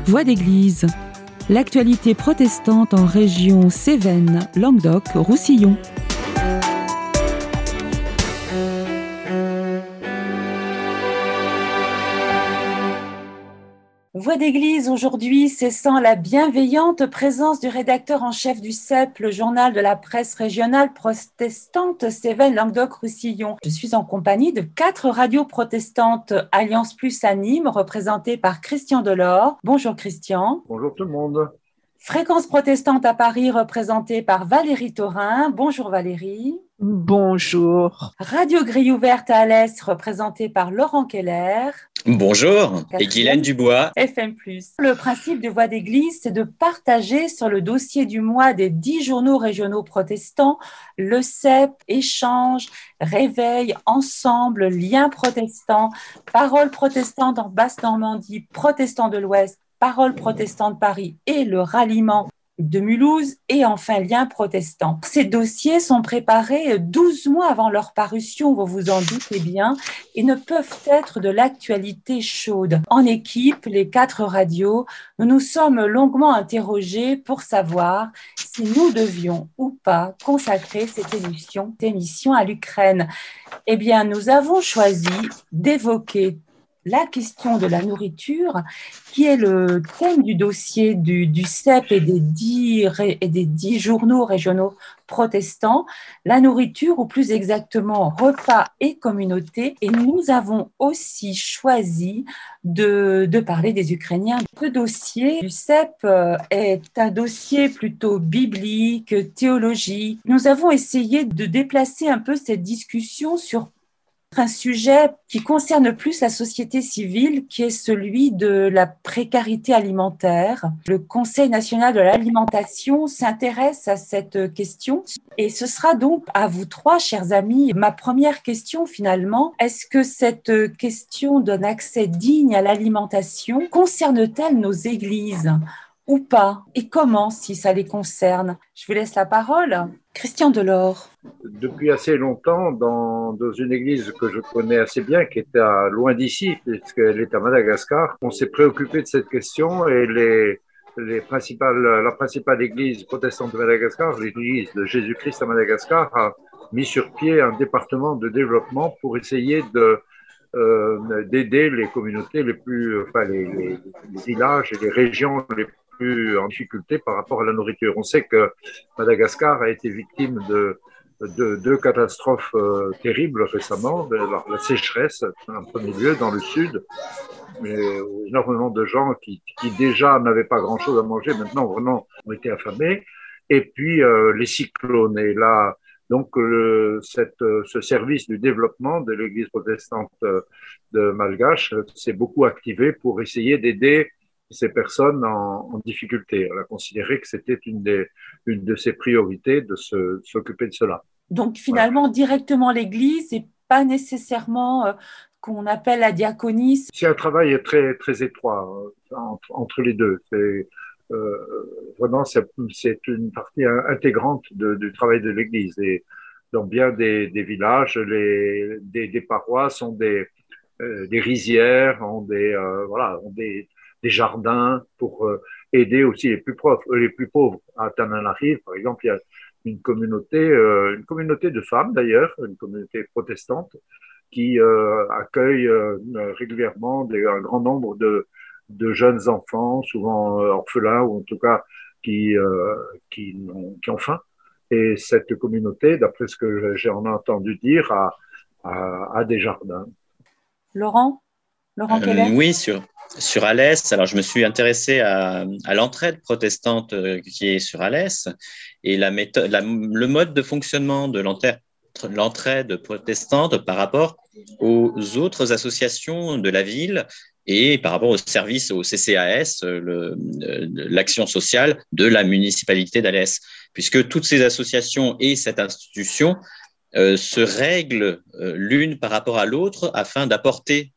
Voix d'église, l'actualité protestante en région Cévennes, Languedoc, Roussillon. Voix d'église, aujourd'hui, c'est sans la bienveillante présence du rédacteur en chef du CEP, le journal de la presse régionale protestante Cévennes, Languedoc, Roussillon. Je suis en compagnie de 4 radios protestantes Alliance Plus à Nîmes, représentées par Christian Delors. Bonjour Christian. Bonjour tout le monde. Fréquence protestante à Paris, représentée par Valérie Taurin. Bonjour Valérie. Bonjour. Radio Grille Ouverte à Alès, représentée par Laurent Keller. Bonjour, et Guylaine Dubois. FM+. Le principe de Voix d'église, c'est de partager sur le dossier du mois des 10 journaux régionaux protestants, le CEP, Échange, Réveil, Ensemble, Liens protestants, Paroles protestantes en Basse-Normandie, Protestants de l'Ouest, Paroles protestantes de Paris et le Ralliement de Mulhouse et enfin Liens protestants. Ces dossiers sont préparés 12 mois avant leur parution, vous vous en doutez bien, et ne peuvent être de l'actualité chaude. En équipe, les 4 radios, nous nous sommes longuement interrogés pour savoir si nous devions ou pas consacrer cette émission à l'Ukraine. Eh bien, nous avons choisi d'évoquer la question de la nourriture, qui est le thème du dossier du CEP et des 10 journaux régionaux protestants, la nourriture, ou plus exactement repas et communauté. Et nous avons aussi choisi de parler des Ukrainiens. Le dossier du CEP est un dossier plutôt biblique, théologique. Nous avons essayé de déplacer un peu cette discussion sur un sujet qui concerne plus la société civile, qui est celui de la précarité alimentaire. Le Conseil national de l'alimentation s'intéresse à cette question et ce sera donc à vous 3, chers amis. Ma première question finalement, est-ce que cette question d'un accès digne à l'alimentation concerne-t-elle nos églises ou pas? Et comment, si ça les concerne? Je vous laisse la parole. Christian Delors. Depuis assez longtemps, dans une église que je connais assez bien, qui est loin d'ici, puisqu'elle est à Madagascar, on s'est préoccupé de cette question et la principale église protestante de Madagascar, l'église de Jésus-Christ à Madagascar, a mis sur pied un département de développement pour essayer d'aider les communautés les villages et les régions les plus en difficulté par rapport à la nourriture. On sait que Madagascar a été victime de 2 catastrophes terribles récemment, la sécheresse en premier lieu dans le sud, mais énormément de gens qui déjà n'avaient pas grand-chose à manger, maintenant vraiment ont été affamés, et puis les cyclones. Et là, donc ce service du développement de l'église protestante de Malgache s'est beaucoup activé pour essayer d'aider ces personnes en difficulté. On a considéré que c'était une de ses priorités de s'occuper de cela. Donc finalement, directement l'Église et pas nécessairement qu'on appelle la diaconie. C'est un travail très, très étroit entre les deux. Vraiment, c'est une partie intégrante du travail de l'Église. Et dans bien des villages, des paroisses ont des rizières, ont des jardins pour aider aussi les plus pauvres. À Tananarive, par exemple, il y a une communauté de femmes d'ailleurs, une communauté protestante qui accueille régulièrement un grand nombre de jeunes enfants, souvent orphelins ou en tout cas qui ont faim. Et cette communauté, d'après ce que j'en ai entendu dire, a des jardins. Laurent Keller. Oui, sur Alès. Alors, je me suis intéressé à l'entraide protestante qui est sur Alès et le mode de fonctionnement de l'entraide protestante par rapport aux autres associations de la ville et par rapport au service, au CCAS, l'action sociale de la municipalité d'Alès, puisque toutes ces associations et cette institution se règlent l'une par rapport à l'autre afin d'apporter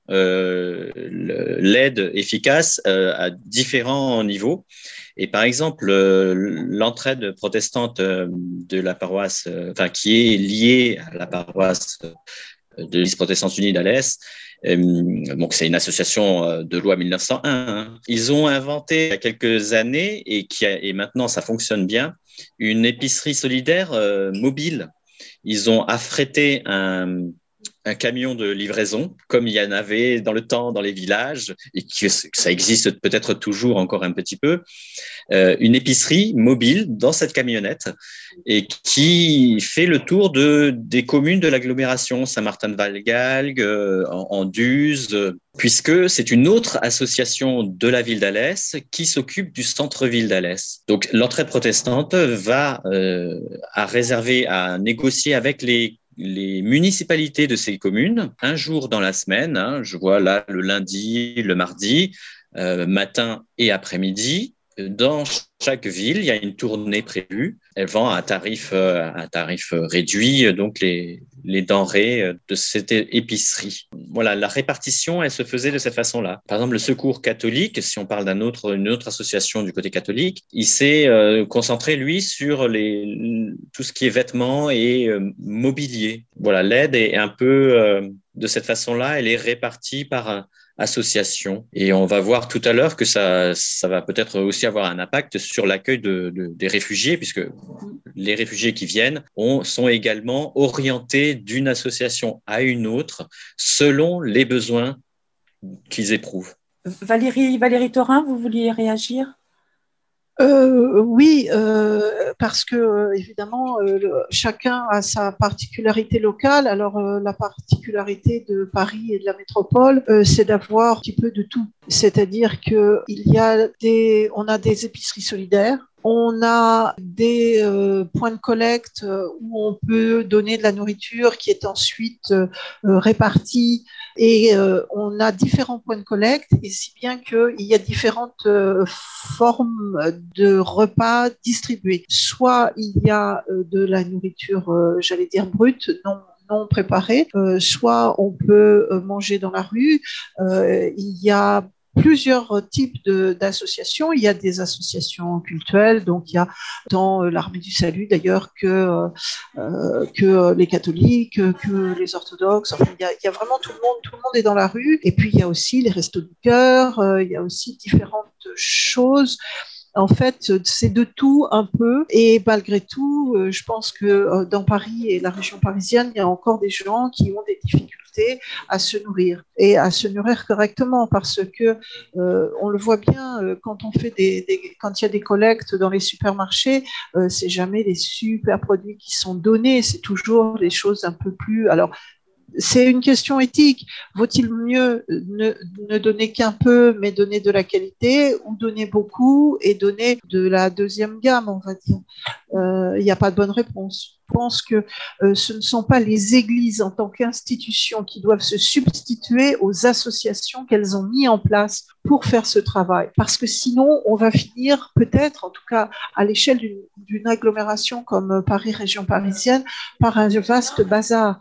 l'aide efficace à différents niveaux. Et par exemple, l'entraide protestante de la paroisse, qui est liée à la paroisse de l'Église protestante unie d'Alès. Donc, c'est une association de loi 1901. Hein. Ils ont inventé il y a quelques années, et maintenant ça fonctionne bien, une épicerie solidaire mobile. Ils ont affrété un camion de livraison, comme il y en avait dans le temps dans les villages, et que ça existe peut-être toujours encore un petit peu, une épicerie mobile dans cette camionnette et qui fait le tour des communes de l'agglomération Saint-Martin-de-Valgalgues, Anduze, puisque c'est une autre association de la ville d'Alès qui s'occupe du centre-ville d'Alès. Donc l'entraide protestante a réservé à négocier avec les municipalités de ces communes, un jour dans la semaine, hein, je vois là le lundi, le mardi, matin et après-midi. Dans chaque ville, il y a une tournée prévue. Elle vend à tarif réduit donc les denrées de cette épicerie. Voilà, la répartition, elle se faisait de cette façon-là. Par exemple, le Secours catholique, si on parle d'une autre association du côté catholique, il s'est concentré, lui, sur tout ce qui est vêtements et mobilier. Voilà, l'aide est un peu de cette façon-là, elle est répartie par association. Et on va voir tout à l'heure que ça va peut-être aussi avoir un impact sur l'accueil des réfugiés, puisque les réfugiés qui viennent sont également orientés d'une association à une autre selon les besoins qu'ils éprouvent. Valérie Thorin, vous vouliez réagir ? Oui, parce que évidemment, chacun a sa particularité locale. Alors, la particularité de Paris et de la métropole, c'est d'avoir un petit peu de tout. C'est-à-dire que on a des épiceries solidaires. On a des points de collecte où on peut donner de la nourriture qui est ensuite répartie, et on a différents points de collecte, et si bien qu'il y a différentes formes de repas distribués. Soit il y a de la nourriture, j'allais dire brute, non préparée, soit on peut manger dans la rue. Il y a plusieurs types d'associations. Il y a des associations cultuelles, donc il y a dans l'Armée du Salut d'ailleurs que les catholiques, que les orthodoxes. Enfin, il y a vraiment tout le monde est dans la rue. Et puis il y a aussi les restos du cœur. Il y a aussi différentes choses. En fait, c'est de tout un peu. Et malgré tout, je pense que dans Paris et la région parisienne, il y a encore des gens qui ont des difficultés à se nourrir et à se nourrir correctement, parce que on le voit bien quand on fait quand il y a des collectes dans les supermarchés, c'est jamais des super produits qui sont donnés, c'est toujours des choses un peu plus. Alors, c'est une question éthique. Vaut-il mieux ne donner qu'un peu, mais donner de la qualité, ou donner beaucoup et donner de la deuxième gamme, on va dire? Il n'y a pas de bonne réponse. Je pense que ce ne sont pas les églises en tant qu'institutions qui doivent se substituer aux associations qu'elles ont mis en place pour faire ce travail. Parce que sinon, on va finir peut-être, en tout cas à l'échelle d'une agglomération comme Paris, région parisienne, par un vaste bazar.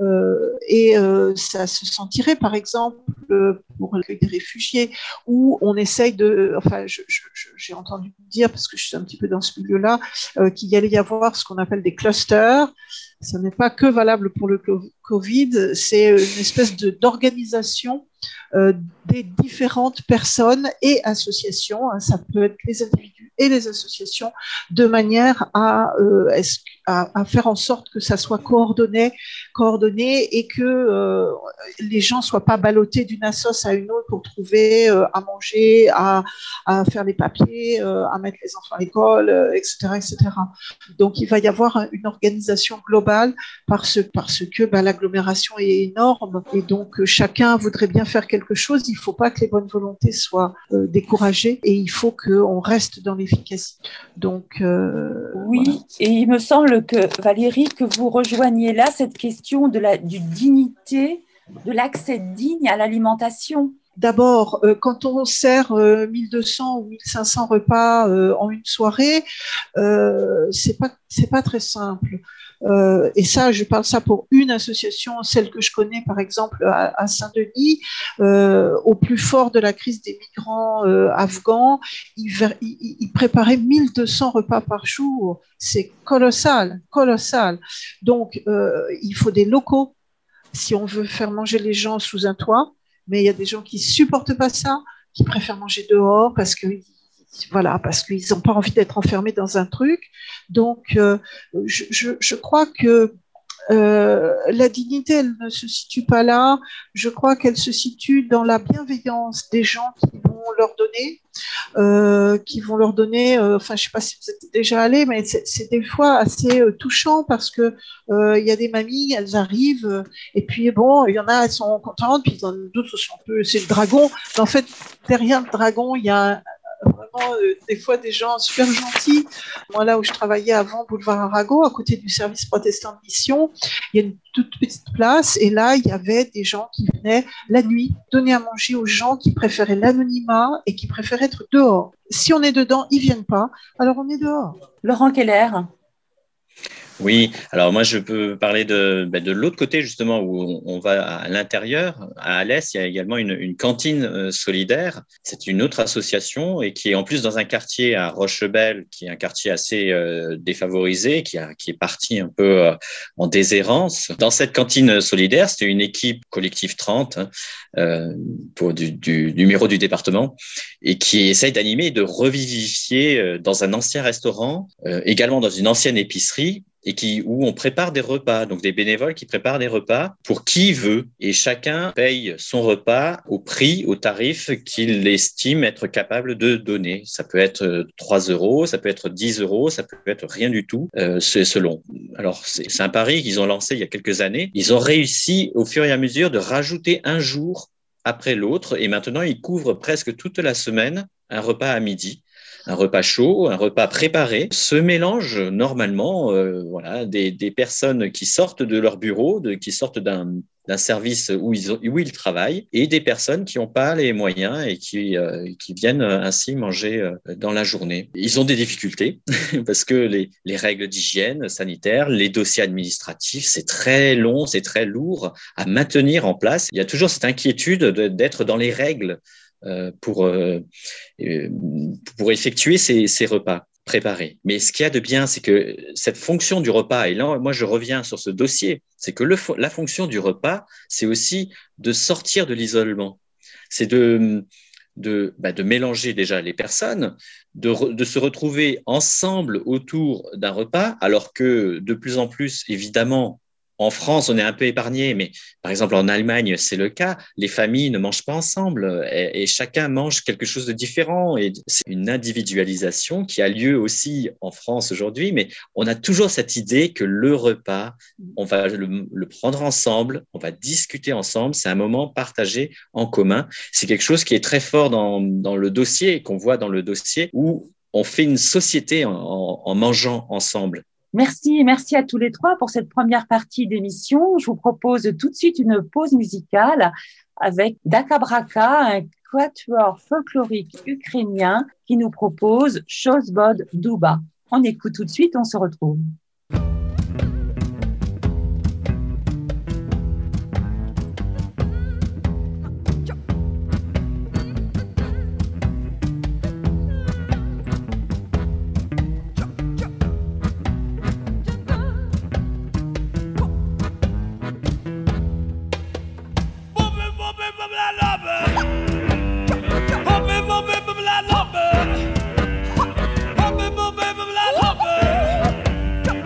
Ça se sentirait, par exemple, pour l'accueil des réfugiés, où on essaye enfin, j'ai entendu dire, parce que je suis un petit peu dans ce milieu-là, qu'il y allait y avoir ce qu'on appelle des clusters. Ça n'est pas que valable pour le Covid, c'est une espèce d'organisation des différentes personnes et associations, hein, ça peut être les individus et les associations, de manière à faire en sorte que ça soit coordonné et que les gens ne soient pas ballottés d'une assoce à une autre pour trouver à manger, à faire les papiers, à mettre les enfants à l'école, etc., etc. Donc, il va y avoir une organisation globale parce que l'agglomération est énorme, et donc chacun voudrait bien faire quelque chose. Il ne faut pas que les bonnes volontés soient découragées, et il faut qu'on reste dans l'efficacité. Donc, oui, voilà. Et il me semble que, Valérie, que vous rejoignez là cette question du dignité, de l'accès digne à l'alimentation. D'abord, quand on sert 1200 ou 1500 repas en une soirée, c'est pas très simple. Et ça, je parle ça pour une association, celle que je connais par exemple à Saint-Denis, au plus fort de la crise des migrants afghans, ils préparaient 1200 repas par jour. C'est colossal. Donc, il faut des locaux. si on veut faire manger les gens sous un toit, mais il y a des gens qui supportent pas ça, qui préfèrent manger dehors parce que voilà, parce qu'ils n'ont pas envie d'être enfermés dans un truc. Donc, je crois que la dignité, elle ne se situe pas là. Je crois qu'elle se situe dans la bienveillance des gens qui vont leur donner, enfin, je sais pas si vous êtes déjà allés, mais c'est des fois assez touchant parce que il y a des mamies, elles arrivent, et puis bon, il y en a, elles sont contentes, puis d'autres sont un peu, c'est le dragon. Mais en fait, derrière le dragon, il y a vraiment des fois des gens super gentils. Moi, là où je travaillais avant, boulevard Arago, à côté du service protestant de mission, il y a une toute petite place et là, il y avait des gens qui venaient la nuit donner à manger aux gens qui préféraient l'anonymat et qui préféraient être dehors. Si on est dedans, ils viennent pas, alors on est dehors. Laurent Keller. Oui, alors moi je peux parler de l'autre côté justement où on va à l'intérieur. À Alès, il y a également une cantine solidaire. C'est une autre association et qui est en plus dans un quartier à Rochebelle, qui est un quartier assez défavorisé, qui est parti un peu en déshérence. Dans cette cantine solidaire, c'était une équipe collectif 30 pour du numéro du département et qui essaye d'animer et de revivifier dans un ancien restaurant, également dans une ancienne épicerie, et où on prépare des repas, donc des bénévoles qui préparent des repas pour qui veut. Et chacun paye son repas au prix, au tarif qu'il estime être capable de donner. Ça peut être 3 €, ça peut être 10 €, ça peut être rien du tout, c'est selon. Alors, c'est un pari qu'ils ont lancé il y a quelques années. Ils ont réussi, au fur et à mesure, de rajouter un jour après l'autre. Et maintenant, ils couvrent presque toute la semaine un repas à midi. Un repas chaud, un repas préparé, se mélangent normalement voilà, des personnes qui sortent de leur bureau, qui sortent d'un service où ils travaillent, et des personnes qui n'ont pas les moyens et qui viennent ainsi manger dans la journée. Ils ont des difficultés parce que les règles d'hygiène sanitaire, les dossiers administratifs, c'est très long, c'est très lourd à maintenir en place. Il y a toujours cette inquiétude d'être dans les règles pour effectuer ces repas préparés. Mais ce qu'il y a de bien, c'est que cette fonction du repas, et là, moi, je reviens sur ce dossier, c'est que la fonction du repas, c'est aussi de sortir de l'isolement. C'est de mélanger déjà les personnes, de se retrouver ensemble autour d'un repas, alors que de plus en plus, évidemment, en France, on est un peu épargné, mais par exemple en Allemagne, c'est le cas. Les familles ne mangent pas ensemble et chacun mange quelque chose de différent. Et c'est une individualisation qui a lieu aussi en France aujourd'hui, mais on a toujours cette idée que le repas, on va le prendre ensemble, on va discuter ensemble. C'est un moment partagé en commun. C'est quelque chose qui est très fort dans le dossier, qu'on voit dans le dossier, où on fait une société en mangeant ensemble. Merci à tous les trois pour cette première partie d'émission. Je vous propose tout de suite une pause musicale avec Dakabraka, un quatuor folklorique ukrainien qui nous propose Shozbod Duba. On écoute tout de suite, on se retrouve. Blah, blah, blah.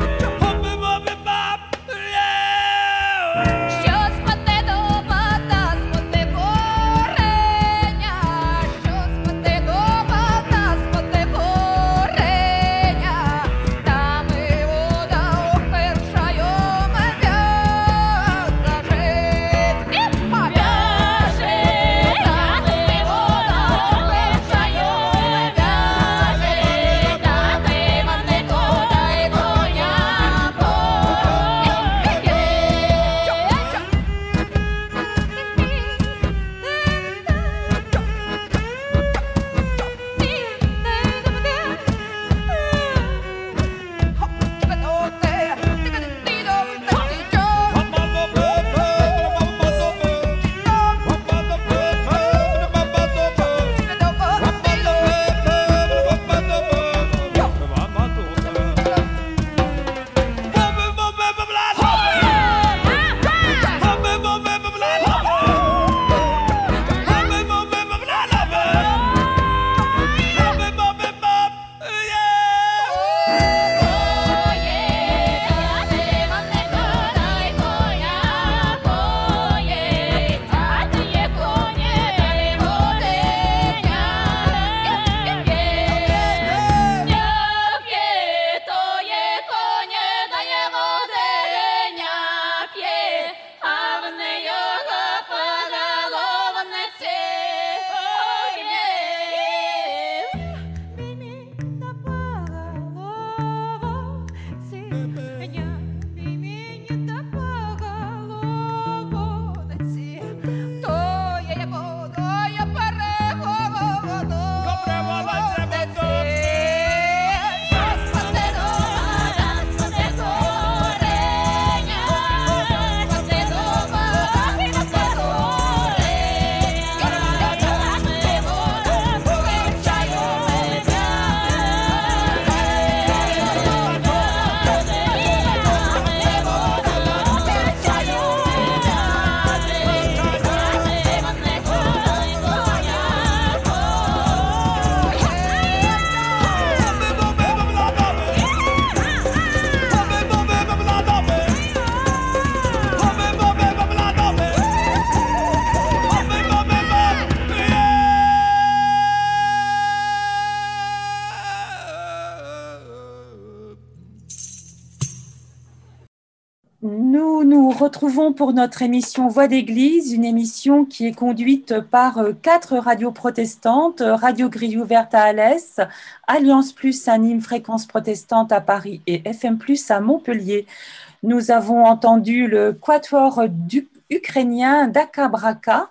retrouvons pour notre émission Voix d'Église, une émission qui est conduite par 4 radios protestantes, Radio Grille Ouverte à Alès, Alliance Plus à Nîmes, Fréquence Protestante à Paris et FM Plus à Montpellier. Nous avons entendu le quatuor ukrainien Daka Braka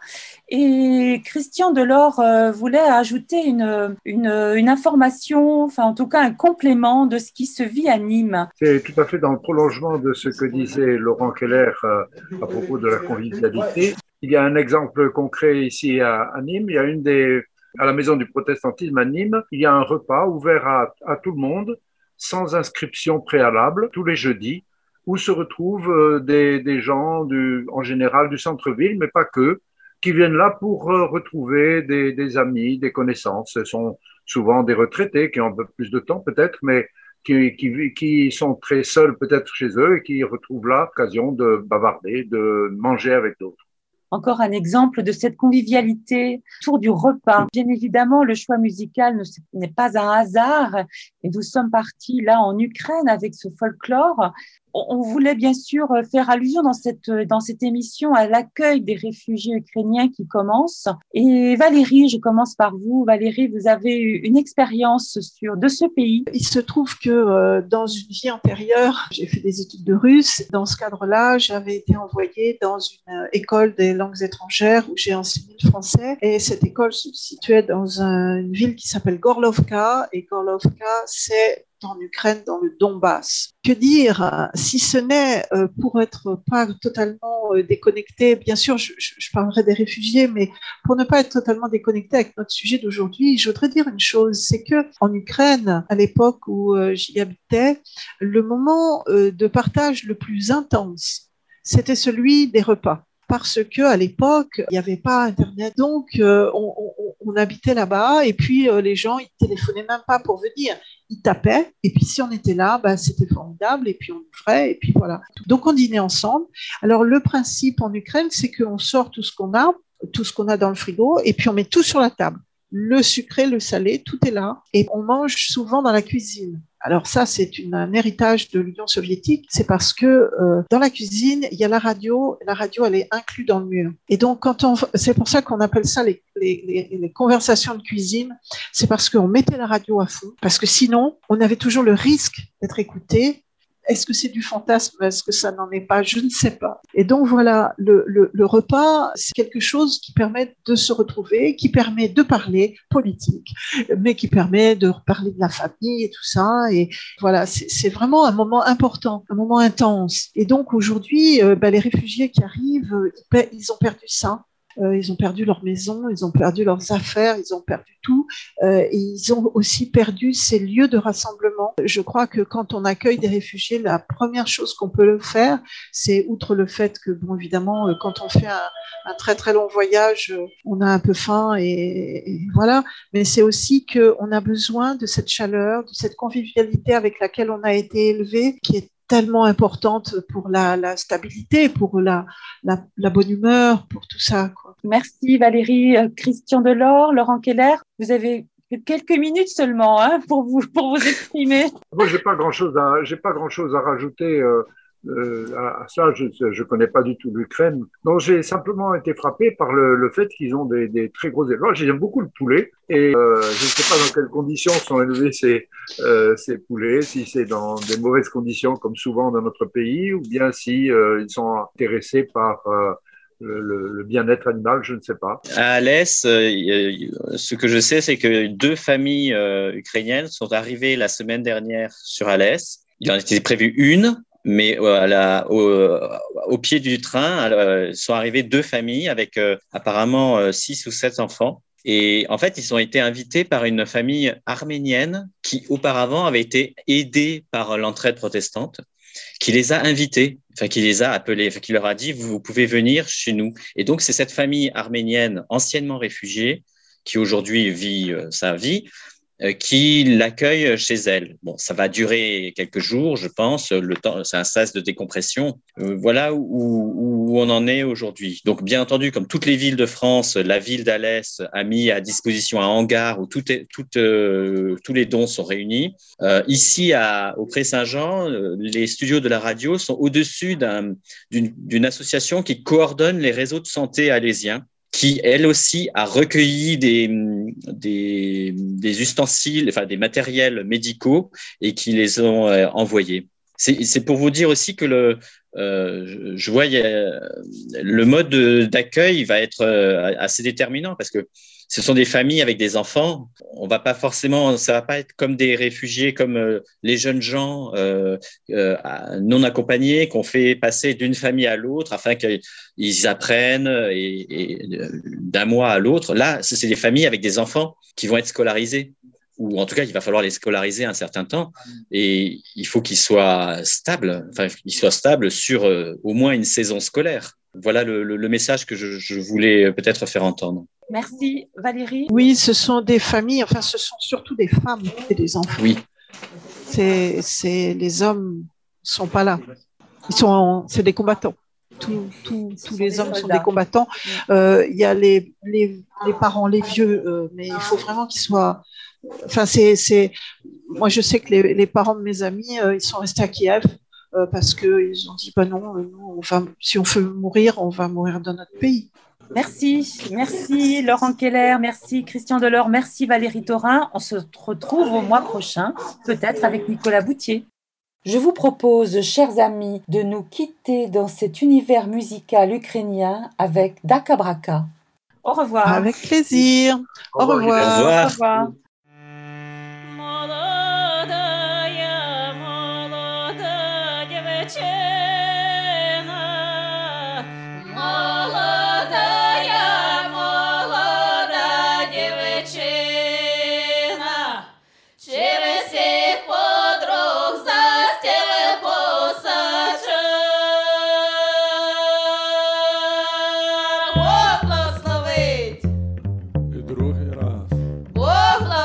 et Christian Delors voulait ajouter une information, enfin en tout cas un complément de ce qui se vit à Nîmes. C'est tout à fait dans le prolongement de ce que disait Laurent Keller à propos de la convivialité. Il y a un exemple concret ici à Nîmes. Il y a à la Maison du Protestantisme à Nîmes, il y a un repas ouvert à tout le monde, sans inscription préalable, tous les jeudis, où se retrouvent des gens en général du centre-ville, mais pas que, qui viennent là pour retrouver des amis, des connaissances. Ce sont souvent des retraités qui ont un peu plus de temps peut-être, mais qui sont très seuls peut-être chez eux et qui retrouvent là l'occasion de bavarder, de manger avec d'autres. Encore un exemple de cette convivialité autour du repas. Bien évidemment, le choix musical n'est pas un hasard et nous sommes partis là en Ukraine avec ce folklore. On voulait bien sûr faire allusion dans cette émission à l'accueil des réfugiés ukrainiens qui commence. Et Valérie, je commence par vous. Valérie, vous avez eu une expérience de ce pays. Il se trouve que dans une vie antérieure, j'ai fait des études de russe. Dans ce cadre-là, j'avais été envoyée dans une école des langues étrangères où j'ai enseigné le français. Et cette école se situait dans une ville qui s'appelle Gorlovka. Et Gorlovka, c'est en Ukraine, dans le Donbass. Que dire, si ce n'est pour être pas totalement déconnecté, bien sûr, je parlerai des réfugiés, mais pour ne pas être totalement déconnecté avec notre sujet d'aujourd'hui, je voudrais dire une chose, c'est que en Ukraine, à l'époque où j'y habitais, le moment de partage le plus intense, c'était celui des repas. Parce que à l'époque, il n'y avait pas Internet, donc on habitait là-bas et puis les gens, ils téléphonaient même pas pour venir, ils tapaient et puis si on était là, c'était formidable et puis on ouvrait et puis voilà. Donc on dînait ensemble. Alors le principe en Ukraine, c'est qu'on sort tout ce qu'on a dans le frigo et puis on met tout sur la table. Le sucré, le salé, tout est là et on mange souvent dans la cuisine. Alors ça, c'est un héritage de l'Union soviétique. C'est parce que dans la cuisine, il y a la radio. La radio, elle est inclue dans le mur. Et donc, c'est pour ça qu'on appelle ça les conversations de cuisine. C'est parce qu'on mettait la radio à fond. Parce que sinon, on avait toujours le risque d'être écouté. Est-ce que c'est du fantasme? Est-ce que ça n'en est pas? Je ne sais pas. Et donc voilà, le repas, c'est quelque chose qui permet de se retrouver, qui permet de parler politique, mais qui permet de parler de la famille et tout ça. Et voilà, c'est vraiment un moment important, un moment intense. Et donc aujourd'hui, les réfugiés qui arrivent, ils ont perdu ça. Ils ont perdu leur maison, ils ont perdu leurs affaires, ils ont perdu tout. Et ils ont aussi perdu ces lieux de rassemblement. Je crois que quand on accueille des réfugiés, la première chose qu'on peut faire, c'est outre le fait que, bon, évidemment, quand on fait un très très long voyage, on a un peu faim et voilà. Mais c'est aussi qu'on a besoin de cette chaleur, de cette convivialité avec laquelle on a été élevé, qui est tellement importante pour la stabilité, pour la bonne humeur, pour tout ça, quoi. Merci Valérie. Christian Delors, Laurent Keller, vous avez quelques minutes seulement pour vous exprimer. Moi, j'ai pas grand-chose à rajouter à ça. Je connais pas du tout l'Ukraine. Donc, j'ai simplement été frappé par le fait qu'ils ont des très gros élevages. J'aime beaucoup le poulet et je ne sais pas dans quelles conditions sont élevés ces poulets, si c'est dans des mauvaises conditions comme souvent dans notre pays, ou bien si ils sont intéressés par le bien-être animal, je ne sais pas. À Alès, ce que je sais, c'est que 2 familles ukrainiennes sont arrivées la semaine dernière sur Alès. Il en était prévu une, mais au pied du train, sont arrivées 2 familles avec apparemment 6 ou 7 enfants. Et en fait, ils ont été invités par une famille arménienne qui auparavant avait été aidée par l'entraide protestante, qui les a invités, qui les a appelés, qui leur a dit « vous pouvez venir chez nous ». Et donc, c'est cette famille arménienne anciennement réfugiée qui aujourd'hui vit sa vie qui l'accueille chez elle. Bon, ça va durer quelques jours, je pense. Le temps, c'est un sas de décompression. Voilà où on en est aujourd'hui. Donc, bien entendu, comme toutes les villes de France, la ville d'Alès a mis à disposition un hangar où tous les dons sont réunis. Ici, au Pré-Saint-Jean, les studios de la radio sont au-dessus d'une association qui coordonne les réseaux de santé alésiens, qui, elle aussi, a recueilli des ustensiles, enfin des matériels médicaux et qui les ont envoyés. C'est pour vous dire aussi que je vois le mode d'accueil va être assez déterminant parce que ce sont des familles avec des enfants. On va pas forcément, ça va pas être comme des réfugiés, comme les jeunes gens non accompagnés qu'on fait passer d'une famille à l'autre afin qu'ils apprennent et d'un mois à l'autre. Là, c'est des familles avec des enfants qui vont être scolarisés. Ou en tout cas, il va falloir les scolariser un certain temps et il faut qu'ils soient stables, sur au moins une saison scolaire. Voilà le message que je voulais peut-être faire entendre. Merci Valérie. Oui, ce sont des familles, enfin ce sont surtout des femmes et des enfants. Oui. Les hommes sont pas là. C'est des combattants. Tous les hommes sont des combattants. Il y a les parents, les vieux, mais il faut vraiment qu'ils soient. Enfin, moi, je sais que les parents de mes amis, ils sont restés à Kiev parce qu'ils ont dit non, nous, si on veut mourir, on va mourir dans notre pays. Merci Laurent Keller, merci Christian Delors, merci Valérie Thorin. On se retrouve au mois prochain, peut-être avec Nicolas Boutier. Je vous propose, chers amis, de nous quitter dans cet univers musical ukrainien avec Daka Braka. Au revoir. Avec plaisir. Au revoir. Au revoir. Бог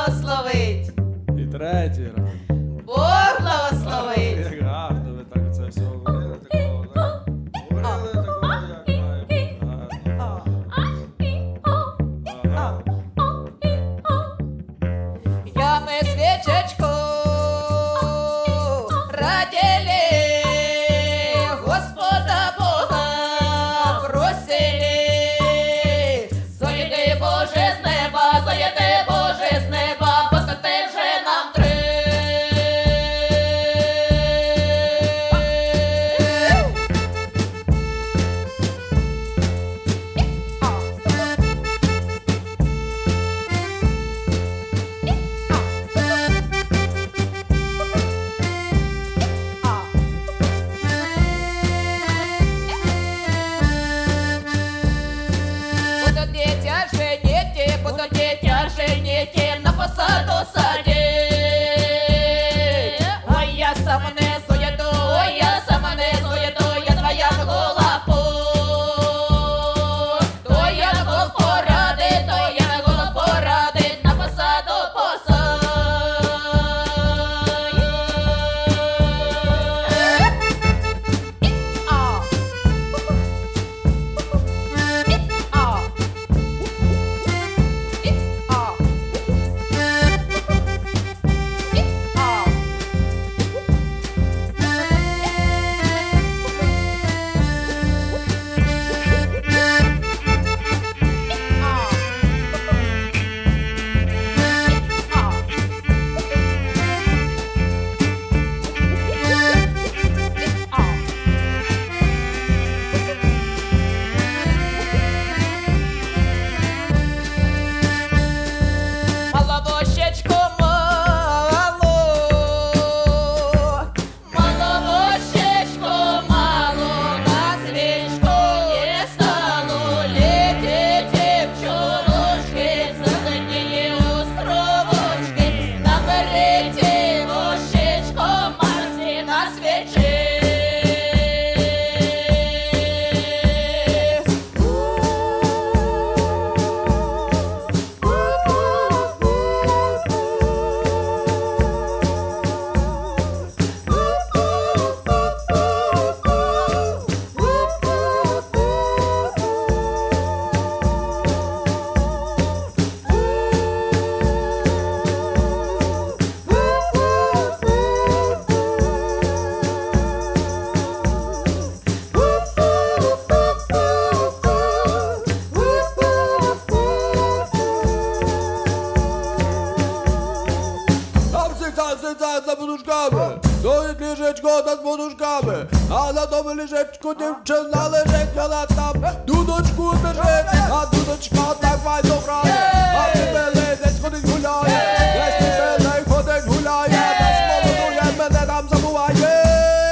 але добре жечку дівчина лежить, вона там дудочку держить, а дудочка так файно грає, а ти десь ходить гуляє, десь ти ходить гуляє, десь молодує, мене там забуває.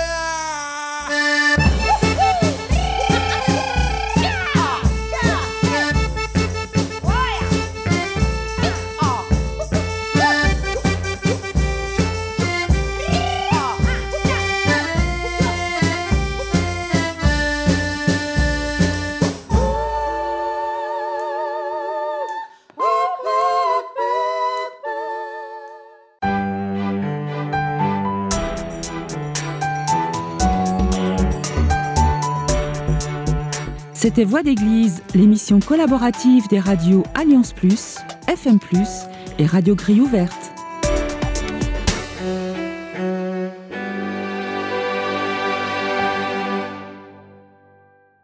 C'était Voix d'église, l'émission collaborative des radios Alliance Plus, FM Plus et Radio Grille Ouverte.